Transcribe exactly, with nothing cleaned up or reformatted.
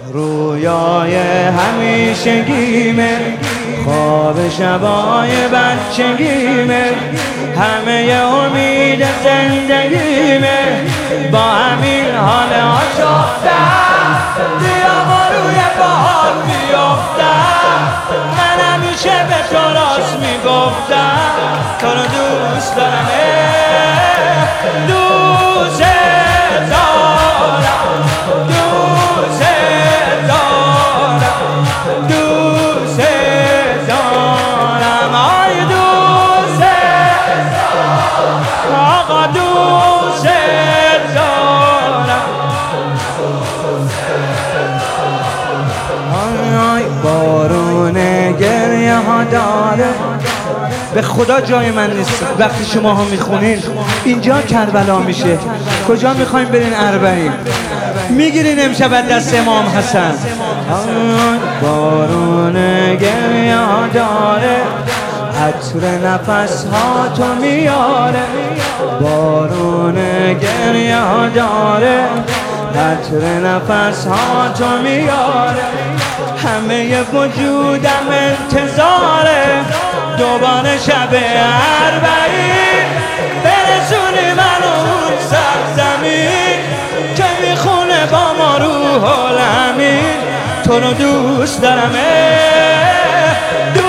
رویای همیشگیمه، خواب شبای بچگیمه، همه امید زندگیمه، با همین حال آشفتم بیا با روی بار بیفتم. من همیشه به تو راست میگفتم تو رو دوست دارم، دوست دارم، دوست دارم، دوست دارم، آی دوست دارم، آقا دوست دارم. آی آی بارون گریه ها داره، به خدا جای من نیست. وقتی شما ها میخونین اینجا کربلا میشه، کجا میخوایم برین؟ اربعین میگیرین امشب دست امام حسن. بارون گریه ها داره، عطر نفس ها تو میاره، بارون گریه ها داره، عطر نفس ها تو میاره، همه وجودم انتظاره دوباره شب اربعین برسونی منو اون سرزمین که میخونه با ما روح الامین. تو رو دوست دارم،